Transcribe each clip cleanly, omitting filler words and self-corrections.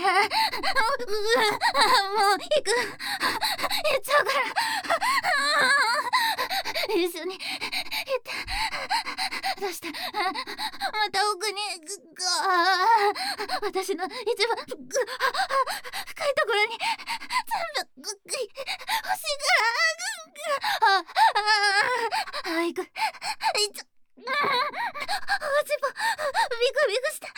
う行く。行っちゃうから。一緒に行って。そしてまた奥に私の一番深いところに全部欲しいから。行く。おしっぽビクビクして。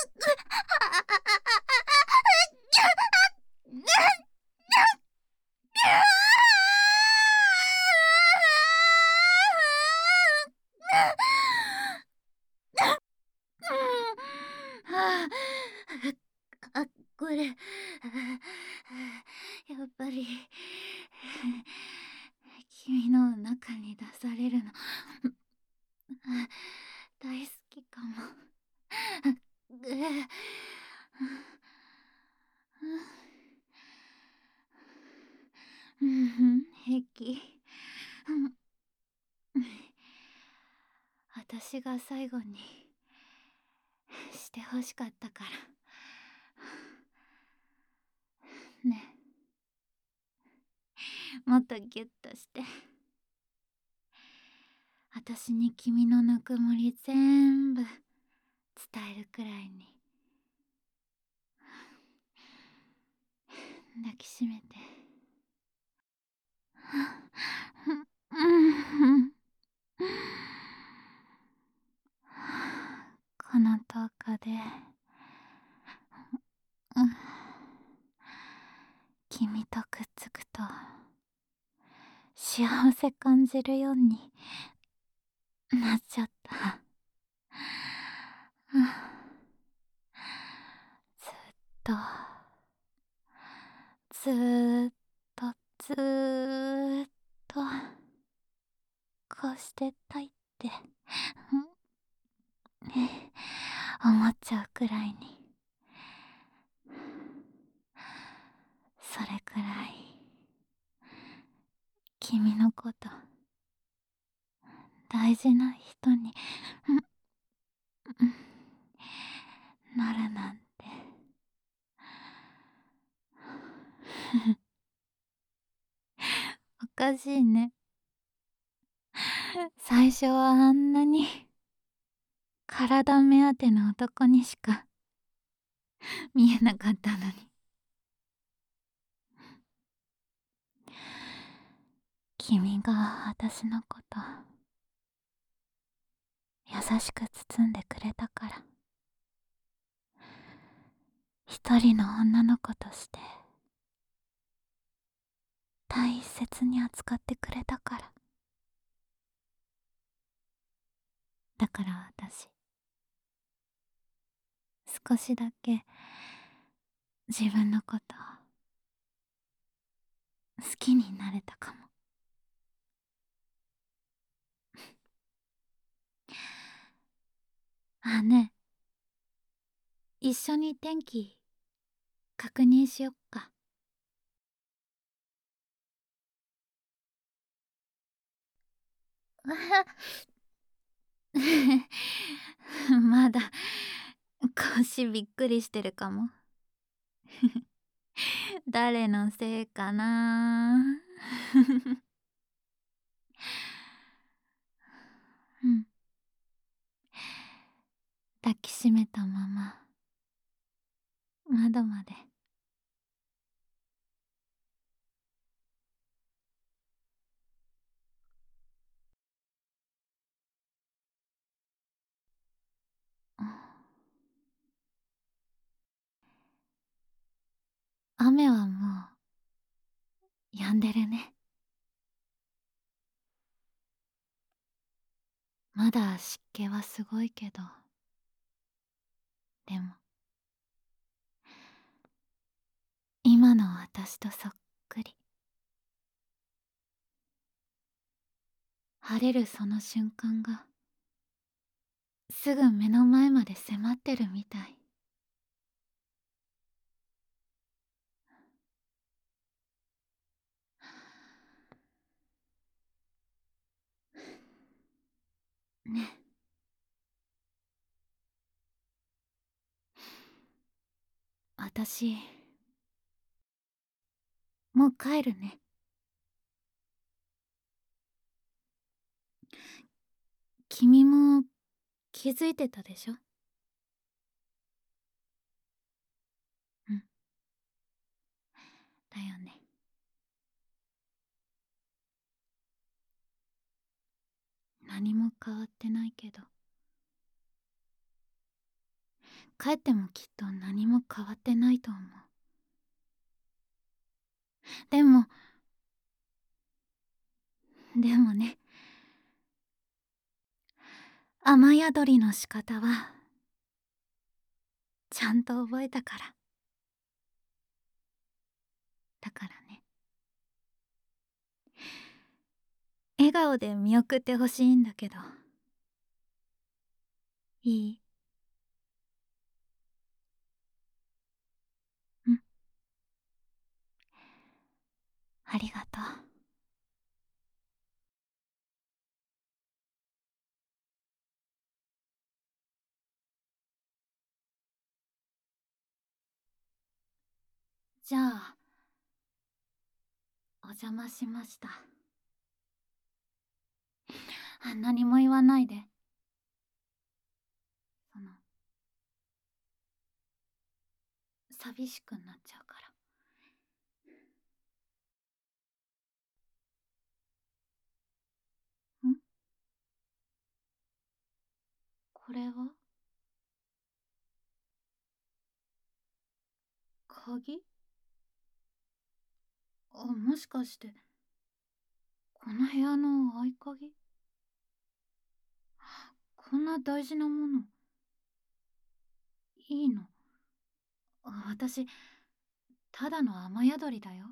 これやっぱり君の中に出されるの大好きかも。平気。私が最後にしてほしかったからね。もっとギュッとして私に君のぬくもり全部伝えるくらいに抱きしめて。この10日で君とくっつくと幸せ感じるようになっちゃった。ずーっとずーっとこうしてたいって思っちゃうくらいに、それくらい君のこと大事な人になるなんて。おかしいね。最初はあんなに体目当ての男にしか見えなかったのに。君が私のこと優しく包んでくれたから、一人の女の子として大切に扱ってくれたから。だから私少しだけ自分のこと好きになれたかも。ねえ、一緒に天気確認しよっか。まだ腰びっくりしてるかも。誰のせいかな。抱きしめたまま窓まで。雨はもう止んでるね。まだ湿気はすごいけど、でも今の私とそっくり。晴れるその瞬間がすぐ目の前まで迫ってるみたい。ね。 私もう帰るね。君も気づいてたでしょ？うん。だよね。何も変わってないけど、帰ってもきっと何も変わってないと思う。でも、でもね、雨宿りの仕方はちゃんと覚えたから。だからね、笑顔で見送ってほしいんだけど、いい？うん、ありがとう。じゃあ、お邪魔しました。何も言わないで。その、寂しくなっちゃうから。ん？これは？鍵？もしかして、この部屋の合鍵？こんな大事なもの、いいの？私、ただの雨宿りだよ。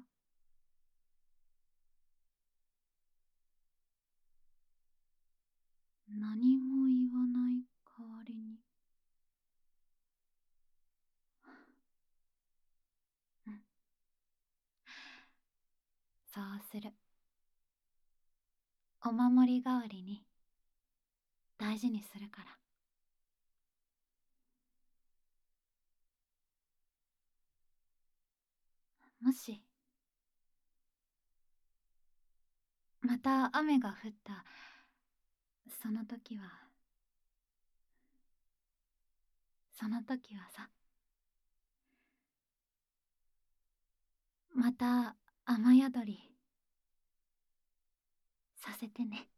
何も言わない代わりに。うん、そうする。お守り代わりに大事にするから。もしまた雨が降ったその時は、さ、また雨宿りさせてね。